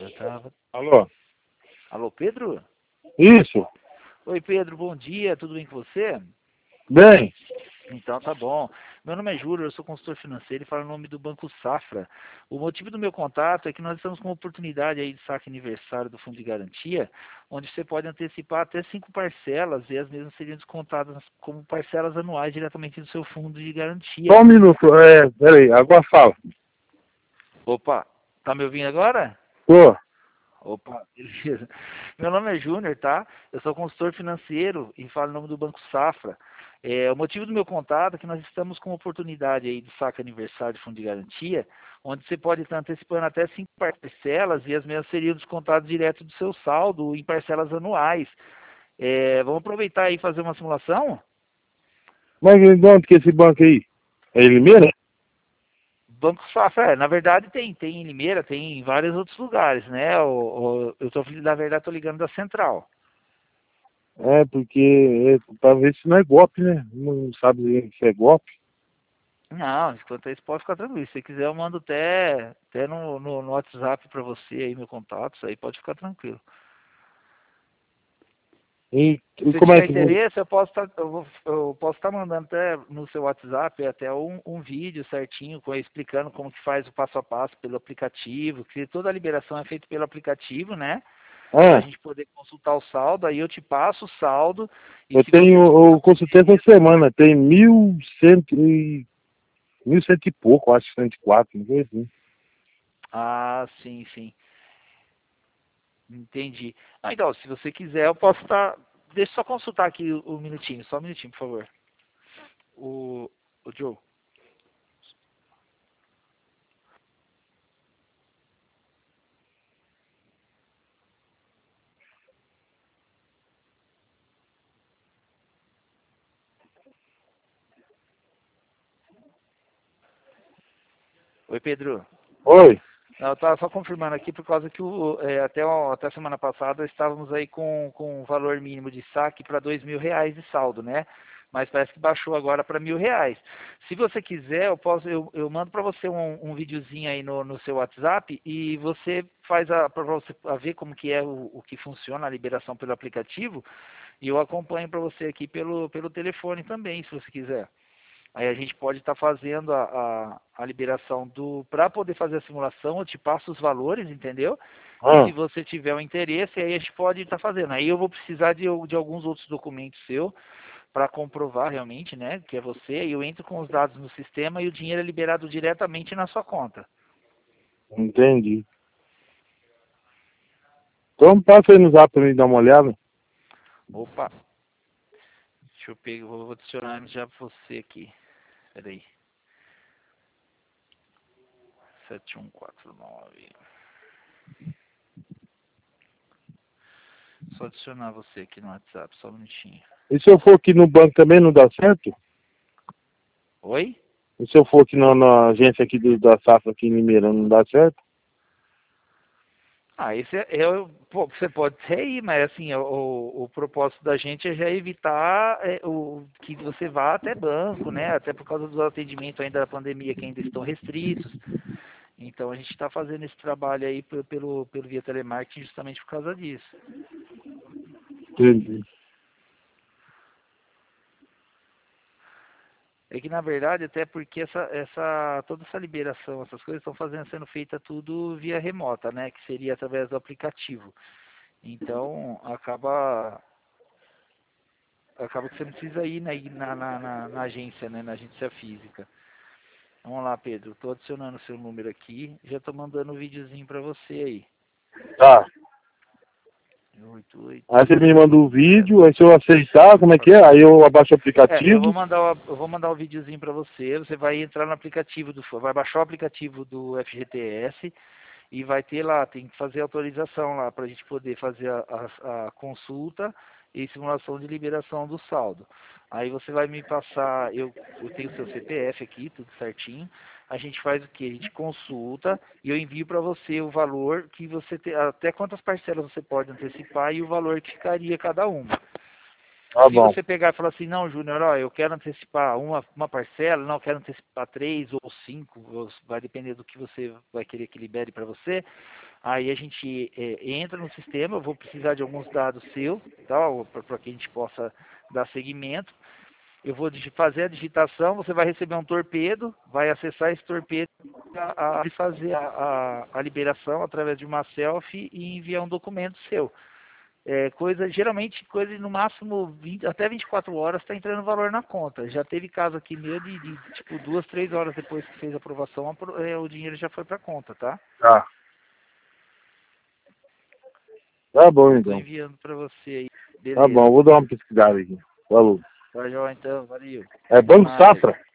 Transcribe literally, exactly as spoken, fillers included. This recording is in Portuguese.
Eu tava... Alô? Alô, Pedro? Isso. Oi, Pedro, bom dia, tudo bem com você? Bem. Então tá bom. Meu nome é Júlio, eu sou consultor financeiro e falo em nome do Banco Safra. O motivo do meu contato é que nós estamos com uma oportunidade aí de saque aniversário do Fundo de Garantia, onde você pode antecipar até cinco parcelas e as mesmas seriam descontadas como parcelas anuais diretamente do seu Fundo de Garantia. Só um minuto. É, peraí, agora fala. Opa, tá me ouvindo agora? Tô. Opa, beleza. Meu nome é Júnior, tá? Eu sou consultor financeiro e falo em nome do Banco Safra. É, o motivo do meu contato é que nós estamos com uma oportunidade aí de saque aniversário de fundo de garantia, onde você pode estar antecipando até cinco parcelas e as mesmas seriam descontadas direto do seu saldo em parcelas anuais. É, vamos aproveitar aí e fazer uma simulação? Mas de onde que é esse banco aí? É em Limeira? Banco Safra, é, na verdade tem, tem em Limeira, tem em vários outros lugares, né? O, o, eu tô, na verdade, estou ligando da central. É, porque é, pra ver se não é golpe, né? Não sabe se é golpe. Não, enquanto isso pode ficar tranquilo. Se você quiser, eu mando até, até no, no, no WhatsApp para você aí, meu contato, isso aí pode ficar tranquilo. E, Se e você como é tiver que você... interesse, eu posso estar eu vou- eu posso estar mandando até no seu WhatsApp até um, um vídeo certinho com, explicando como que faz o passo a passo pelo aplicativo, que toda a liberação é feita pelo aplicativo, né? Para a Ah, gente poder consultar o saldo, aí eu te passo o saldo e eu se você tenho, tiver eu consultei essa semana, tem mil cento e... Mil cento e pouco, acho, cento e quatro, não sei assim. Ah, sim, sim. Entendi. Ah, então, se você quiser, eu posso estar. Deixa eu só consultar aqui o, o minutinho, só um minutinho, por favor. O, o Joe. Oi, Pedro. Oi? Não, eu estava só confirmando aqui por causa que o, é, até, o- até a semana passada estávamos aí com, com um valor mínimo de saque para dois mil reais de saldo, né? Mas parece que baixou agora para mil reais. Se você quiser, eu posso, eu, eu mando para você um, um videozinho aí no, no seu WhatsApp e você faz a para você a ver como que é o, o que funciona a liberação pelo aplicativo e eu acompanho para você aqui pelo, pelo telefone também, se você quiser. Aí a gente pode estar fazendo a, a, a liberação do... Para poder fazer a simulação, eu te passo os valores, entendeu? E se Ah, você tiver um interesse, aí a gente pode estar fazendo. Aí eu vou precisar de, de alguns outros documentos seus para comprovar realmente, né, que é você. E eu entro com os dados no sistema e o dinheiro é liberado diretamente na sua conta. entendi. Então passa aí no zap pra mim dar uma olhada. Opa, deixa eu pegar, vou adicionar já você aqui. Peraí. sete um quatro nove. Só adicionar você aqui no WhatsApp, só um minutinho. E se eu for aqui no banco também não dá certo? Oi? E se eu for aqui na, na agência aqui do, da Safra aqui em Limeira, não dá certo? Ah, esse é, é o- pô, você pode ser aí, mas assim, o, o, o propósito da gente é já evitar é, o, que você vá até banco, né? Até por causa do atendimento ainda da pandemia, que ainda estão restritos. Então a gente está fazendo esse trabalho aí pelo, pelo, pelo via telemarketing justamente por causa disso. Entendi. É que na verdade, até porque essa, essa, toda essa liberação, essas coisas estão fazendo, sendo feita tudo via remota, né? Que seria através do aplicativo. Então acaba acaba que você não precisa ir na, na, na, na agência, né? Na agência física. Vamos lá, Pedro. Estou adicionando o seu número aqui. Já estou mandando um videozinho para você aí. Tá. oito Aí oito você me manda o zero vídeo, aí se eu aceitar, como é que é? Aí eu abaixo o É, eu vou aplicativo. mandar o, eu vou mandar o videozinho para você. Você vai entrar no aplicativo do vai baixar o aplicativo do F G T S e vai ter lá, tem que fazer autorização lá para a gente poder fazer a, a, a consulta e simulação de liberação do saldo. Aí você vai me passar, eu, eu tenho o seu C P F aqui, tudo certinho. A gente faz o que? A gente consulta e eu envio para você o valor que você tem, até quantas parcelas você pode antecipar e o valor que ficaria cada uma. Tá Se bom. você pegar e falar assim, não, Júnior, ó, eu quero antecipar uma, uma parcela, não, eu quero antecipar três ou cinco, ou vai depender do que você vai querer que libere para você, Aí a gente é, entra no sistema, eu vou precisar de alguns dados seus, tá? Para que a gente possa dar seguimento. Eu vou fazer a digitação, você vai receber um torpedo, vai acessar esse torpedo e fazer a, a, a liberação através de uma selfie e enviar um documento seu. É, coisa, geralmente, coisa de no máximo vinte, até vinte e quatro horas está entrando valor na conta. Já teve caso aqui meu de, de tipo duas, três horas depois que fez a aprovação, a, é, o dinheiro já foi para a conta, tá? Tá. Tá bom, Estou então. enviando para você aí. Tá Beleza. bom, vou dar uma pesquisada aqui. Falou. Tá, João, então, valeu. É Até Banco mais. Safra?